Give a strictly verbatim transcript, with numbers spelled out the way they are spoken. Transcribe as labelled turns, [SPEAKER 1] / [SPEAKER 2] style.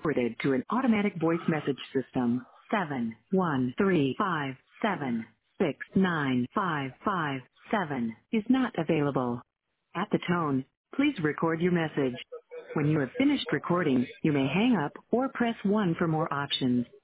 [SPEAKER 1] forwarded to an automatic voice message system. Seven one three five seven six nine five five seven is not available. At the tone, please record your message. When you have finished recording, you may hang up or press one for more options.